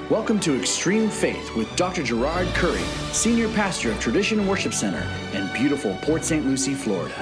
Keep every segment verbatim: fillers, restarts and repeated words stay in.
Welcome to Extreme Faith with Doctor Gerard Curry, Senior Pastor of Tradition Worship Center in beautiful Port Saint Lucie, Florida.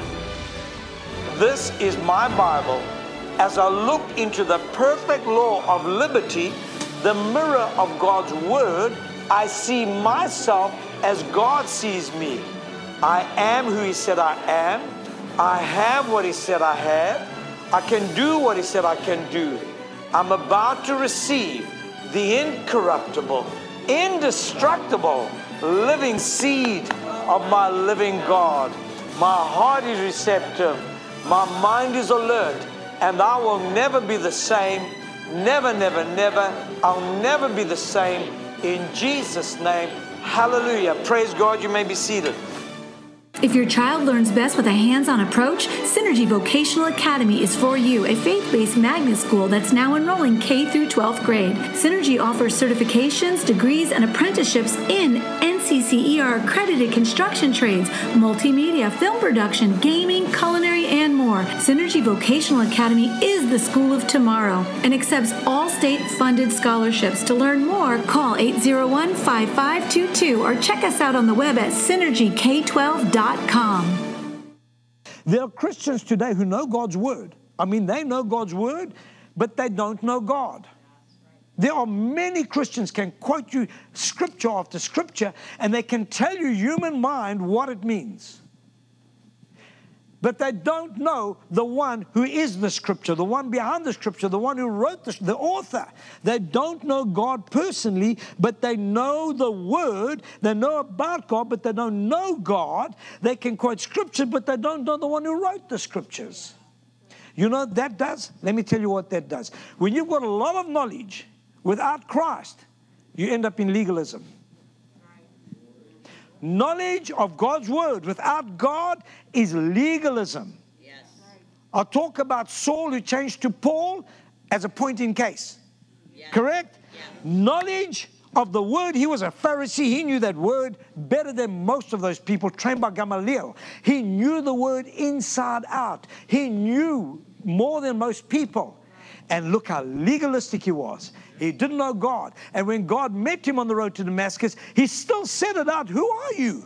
This is my Bible. As I look into the perfect law of liberty, the mirror of God's Word, I see myself as God sees me. I am who He said I am. I have what He said I have. I can do what He said I can do. I'm about to receive the incorruptible, indestructible, living seed of my living God. My heart is receptive. My mind is alert. And I will never be the same. Never, never, never. I'll never be the same. In Jesus' name, hallelujah. Praise God. You may be seated. If your child learns best with a hands-on approach, Synergy Vocational Academy is for you, a faith-based magnet school that's now enrolling K through twelfth grade. Synergy offers certifications, degrees, and apprenticeships in N C C E R accredited construction trades, multimedia, film production, gaming, culinary, and more. Synergy Vocational Academy is the school of tomorrow and accepts all state-funded scholarships. To learn more, call eight zero one, five five two two or check us out on the web at synergy k twelve dot com. There are Christians today who know God's Word. I mean, they know God's Word, but they don't know God. There are many Christians can quote you scripture after scripture, and they can tell you human mind what it means. But they don't know the one who is the scripture, the one behind the scripture, the one who wrote the, the author. They don't know God personally, but they know the Word. They know about God, but they don't know God. They can quote scripture, but they don't know the one who wrote the scriptures. You know what that does? Let me tell you what that does. When you've got a lot of knowledge without Christ, you end up in legalism. Knowledge of God's Word without God is legalism. Yes. I'll talk about Saul who changed to Paul as a point in case. Yes. Correct? Yes. Knowledge of the Word. He was a Pharisee. He knew that Word better than most of those people trained by Gamaliel. He knew the Word inside out. He knew more than most people. And look how legalistic he was. He didn't know God. And when God met him on the road to Damascus, he still said it out. Who are you?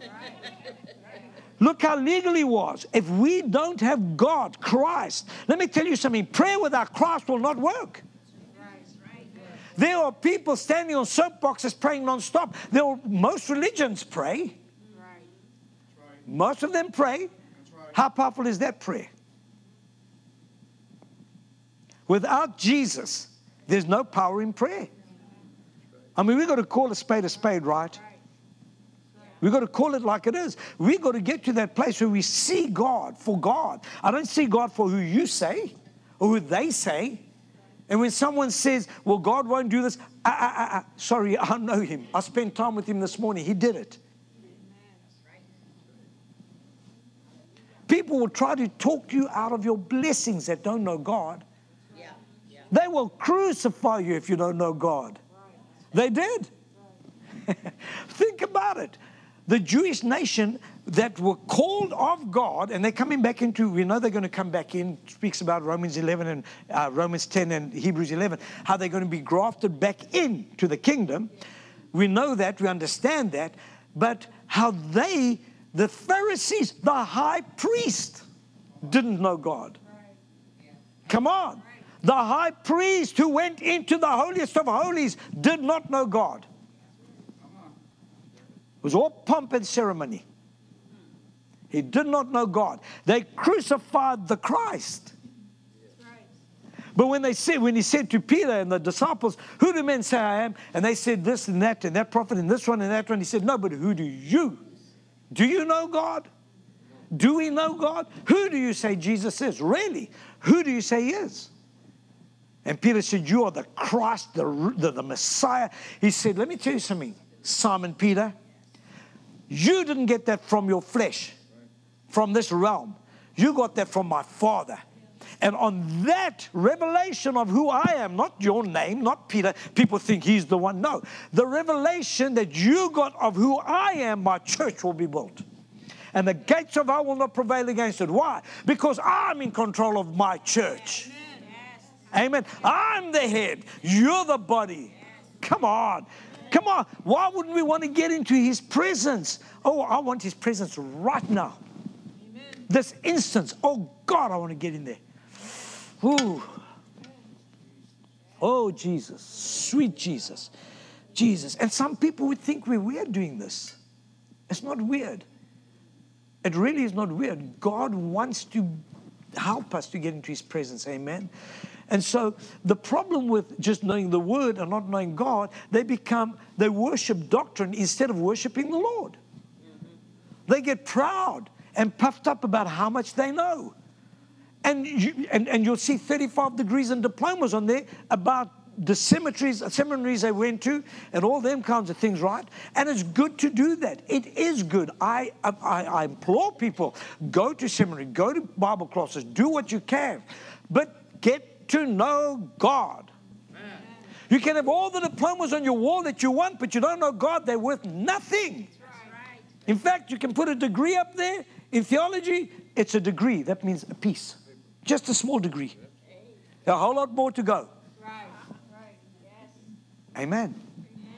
Look how legal he was. If we don't have God, Christ, let me tell you something. Prayer without Christ will not work. There are people standing on soapboxes praying non-stop. There are, most religions pray. Most of them pray. How powerful is that prayer? Without Jesus, there's no power in prayer. I mean, we've got to call a spade a spade, right? We've got to call it like it is. We've got to get to that place where we see God for God. I don't see God for who you say or who they say. And when someone says, well, God won't do this, I, I, I, sorry, I know him. I spent time with him this morning. He did it. People will try to talk you out of your blessings that don't know God. They will crucify you if you don't know God. They did. Think about it. The Jewish nation that were called of God, and they're coming back into, we know they're going to come back in, speaks about Romans eleven and uh, Romans ten and Hebrews eleven, how they're going to be grafted back into the kingdom. We know that, we understand that, but how they, the Pharisees, the high priest, didn't know God. Come on. The high priest who went into the holiest of holies did not know God. It was all pomp and ceremony. He did not know God. They crucified the Christ. But when they said, when he said to Peter and the disciples, who do men say I am? And they said this and that and that prophet and this one and that one. He said, no, but who do you? Do you know God? Do we know God? Who do you say Jesus is? Really? Who do you say he is? And Peter said, you are the Christ, the, the, the Messiah. He said, let me tell you something, Simon Peter. You didn't get that from your flesh, from this realm. You got that from my Father. And on that revelation of who I am, not your name, not Peter, people think he's the one. No, the revelation that you got of who I am, my church will be built. And the gates of hell will not prevail against it. Why? Because I'm in control of my church. Amen. I'm the head. You're the body. Come on. Come on. Why wouldn't we want to get into His presence? Oh, I want His presence right now. Amen. This instance. Oh, God, I want to get in there. Ooh. Oh, Jesus. Sweet Jesus. Jesus. And some people would think we're weird doing this. It's not weird. It really is not weird. God wants to help us to get into His presence. Amen. And so the problem with just knowing the Word and not knowing God, they become, they worship doctrine instead of worshiping the Lord. Mm-hmm. They get proud and puffed up about how much they know. And, you, and, and you'll see thirty-five degrees and diplomas on there about the cemeteries, seminaries they went to and all them kinds of things, right? And it's good to do that. It is good. I, I, I implore people, go to seminary, go to Bible classes, do what you can, but get to know God. Amen. You can have all the diplomas on your wall that you want, but you don't know God, they're worth nothing. Right. In fact, you can put a degree up there. In theology, it's a degree. That means a piece. Just a small degree. A whole lot more to go. Right. Right. Yes. Amen. Amen.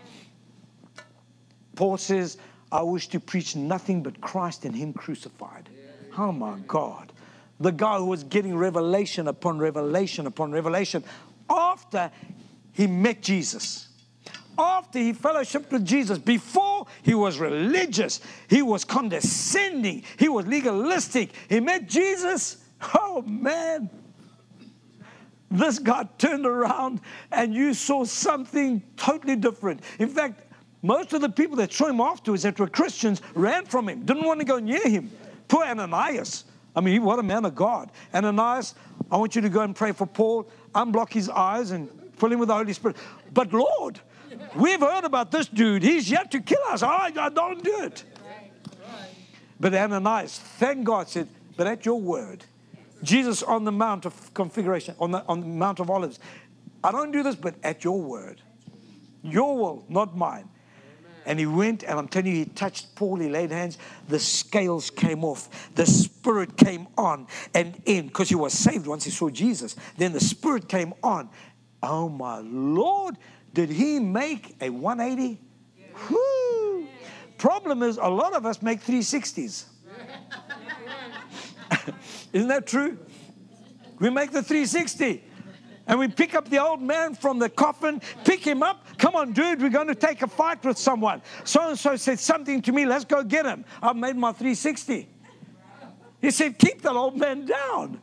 Paul says, I wish to preach nothing but Christ and Him crucified. Yeah. Oh my God. The guy who was getting revelation upon revelation upon revelation after he met Jesus. After he fellowshiped with Jesus. Before he was religious. He was condescending. He was legalistic. He met Jesus. Oh man. This guy turned around and you saw something totally different. In fact, most of the people that saw him afterwards that were Christians ran from him. Didn't want to go near him. Poor Ananias. I mean, what a man of God. Ananias, I want you to go and pray for Paul, unblock his eyes and fill him with the Holy Spirit. But Lord, we've heard about this dude. He's yet to kill us. I, I don't do it. But Ananias, thank God, said, but at your word, Jesus on the Mount of Configuration, on the, on the Mount of Olives, I don't do this, but at your word. Your will, not mine. And he went, and I'm telling you, he touched Paul, he laid hands, the scales came off, the Spirit came on and in, because he was saved once he saw Jesus. Then the Spirit came on. Oh my Lord, did he make a one eighty? Yeah. Whoo! Yeah. Problem is, a lot of us make three sixties. Isn't that true? We make the three sixty. And we pick up the old man from the coffin, pick him up. Come on, dude, we're going to take a fight with someone. So-and-so said something to me. Let's go get him. I've made my three sixty. He said, keep that old man down.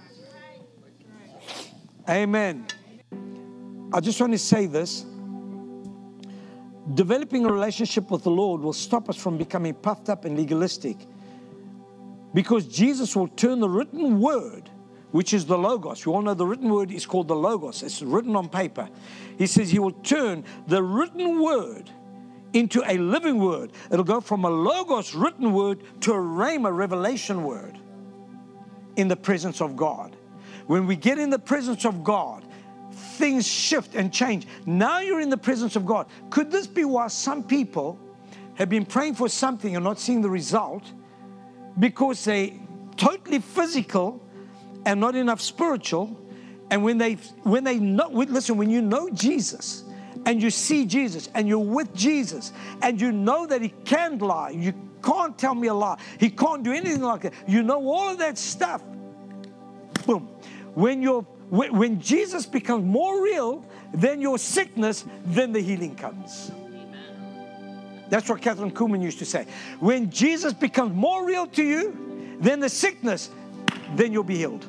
Amen. I just want to say this. Developing a relationship with the Lord will stop us from becoming puffed up and legalistic. Because Jesus will turn the written word, which is the Logos. You all know the written word is called the Logos. It's written on paper. He says he will turn the written word into a living word. It'll go from a Logos written word to a Rhema revelation word in the presence of God. When we get in the presence of God, things shift and change. Now you're in the presence of God. Could this be why some people have been praying for something and not seeing the result? Because they're totally physical and not enough spiritual. And when they, when they know, listen, when you know Jesus and you see Jesus and you're with Jesus and you know that He can't lie, you can't tell me a lie, He can't do anything like that. You know all of that stuff. Boom. When you're, when, when Jesus becomes more real than your sickness, then the healing comes. That's what Catherine Kuhlman used to say. When Jesus becomes more real to you than the sickness, then you'll be healed.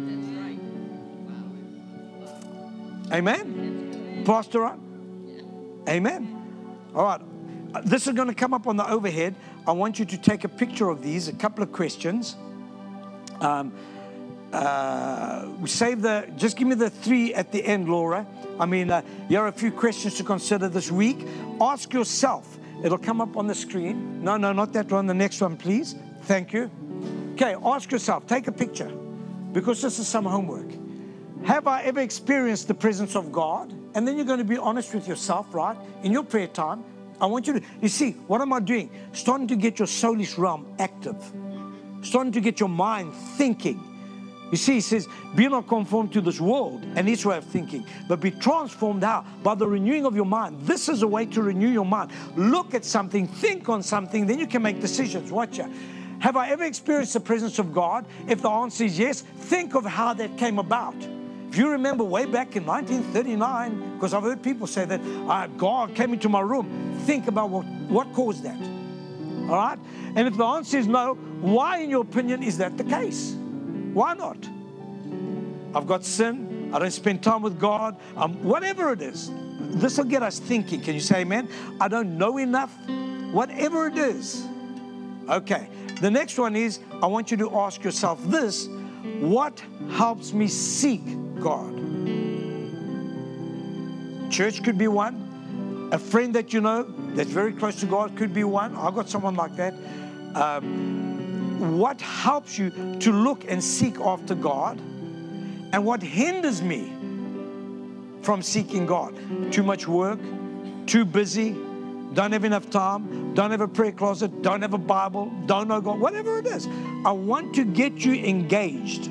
Amen? Pastor Ron? Amen? All right. This is going to come up on the overhead. I want you to take a picture of these, a couple of questions. Um, uh, save the, just give me the three at the end, Laura. I mean, uh, here are a few questions to consider this week. Ask yourself. It'll come up on the screen. No, no, not that one. The next one, please. Thank you. Okay, ask yourself. Take a picture, because this is some homework. Have I ever experienced the presence of God? And then you're going to be honest with yourself, right? In your prayer time, I want you to, you see, what am I doing? Starting to get your soulish realm active. Starting to get your mind thinking. You see, he says, be not conformed to this world and its way of thinking, but be transformed how? By the renewing of your mind. This is a way to renew your mind. Look at something, think on something, then you can make decisions. Watch out. Have I ever experienced the presence of God? If the answer is yes, think of how that came about. If you remember way back in nineteen thirty-nine, because I've heard people say that uh, God came into my room, think about what, what caused that. All right? And if the answer is no, why, in your opinion, is that the case? Why not? I've got sin. I don't spend time with God. Um, whatever it is, this will get us thinking. Can you say amen? I don't know enough. Whatever it is. Okay. The next one is, I want you to ask yourself this. What helps me seek God? Church could be one. A friend that you know that's very close to God could be one. I've got someone like that. Um, what helps you to look and seek after God? And what hinders me from seeking God? Too much work, too busy, don't have enough time, don't have a prayer closet, don't have a Bible, don't know God, whatever it is. I want to get you engaged.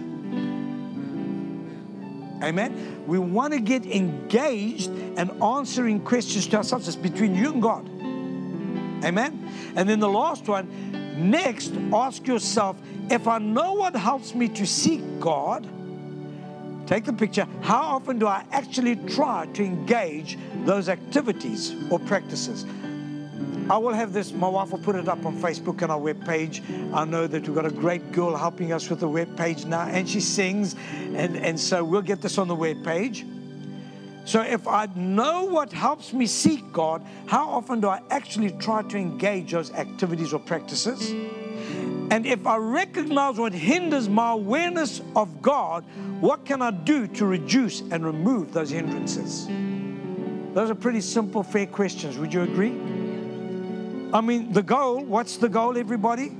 Amen? We want to get engaged and answering questions to ourselves. It's between you and God. Amen? And then the last one, next, ask yourself, if I know what helps me to seek God, take the picture, how often do I actually try to engage those activities or practices? I will have this, my wife will put it up on Facebook and our webpage. I know that we've got a great girl helping us with the webpage now, and she sings, and, and so we'll get this on the webpage. So if I know what helps me seek God, how often do I actually try to engage those activities or practices? And if I recognize what hinders my awareness of God, what can I do to reduce and remove those hindrances? Those are pretty simple, fair questions. Would you agree? I mean, the goal, what's the goal, everybody?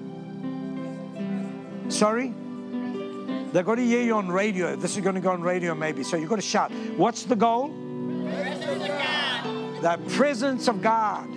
Sorry? They've got to hear you on radio. This is going to go on radio maybe, so you've got to shout. What's the goal? Presence of God. The presence of God.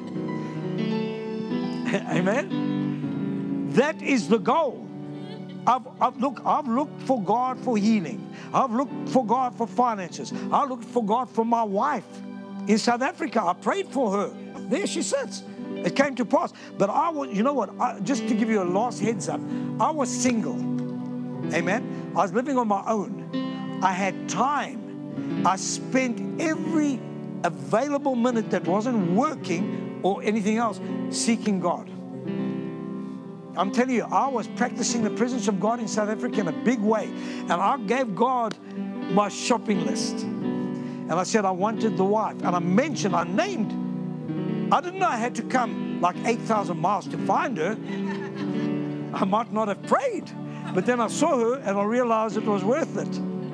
Amen? That is the goal. I've, I've, look, I've looked for God for healing. I've looked for God for finances. I looked for God for my wife in South Africa. I prayed for her. There she sits. It came to pass. But I was, you know what, I, just to give you a last heads up, I was single. Amen. I was living on my own. I had time. I spent every available minute that wasn't working or anything else seeking God. I'm telling you, I was practicing the presence of God in South Africa in a big way. And I gave God my shopping list. And I said I wanted the wife. And I mentioned, I named, I didn't know I had to come like eight thousand miles to find her. I might not have prayed. But then I saw her and I realized it was worth it.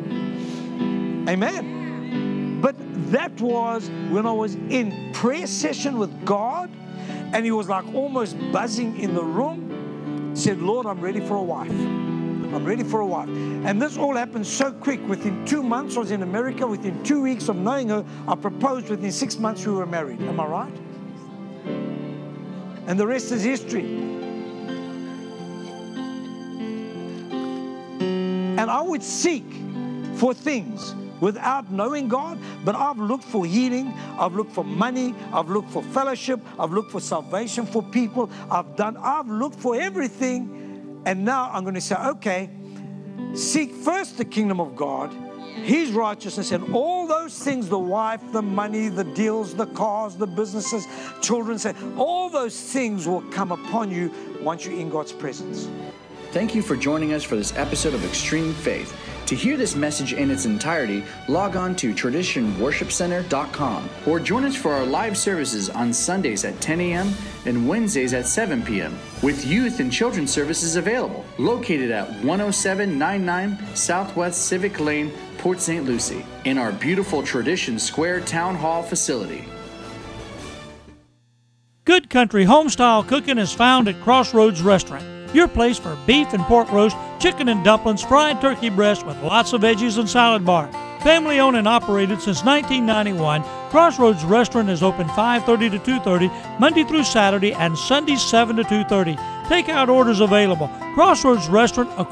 Amen. But that was when I was in prayer session with God, and He was like almost buzzing in the room. Said, Lord, I'm ready for a wife. I'm ready for a wife. And this all happened so quick. Within two months, I was in America. Within two weeks of knowing her, I proposed. Within six months, we were married. Am I right? And the rest is history. And I would seek for things without knowing God, but I've looked for healing, I've looked for money, I've looked for fellowship, I've looked for salvation for people, I've done, I've looked for everything, and now I'm going to say, okay, seek first the kingdom of God, His righteousness, and all those things, the wife, the money, the deals, the cars, the businesses, children, say, all those things will come upon you once you're in God's presence. Thank you for joining us for this episode of Extreme Faith. To hear this message in its entirety, log on to tradition worship center dot com or join us for our live services on Sundays at ten a.m. and Wednesdays at seven p.m. with youth and children's services available, located at one oh seven ninety-nine Southwest Civic Lane, Port Saint Lucie, in our beautiful Tradition Square Town Hall facility. Good Country Homestyle Cooking is found at Crossroads Restaurant, your place for beef and pork roast, chicken and dumplings, fried turkey breast with lots of veggies and salad bar. Family owned and operated since nineteen ninety-one, Crossroads Restaurant is open five thirty to two thirty, Monday through Saturday, and Sundays seven to two thirty. Takeout orders available. Crossroads Restaurant,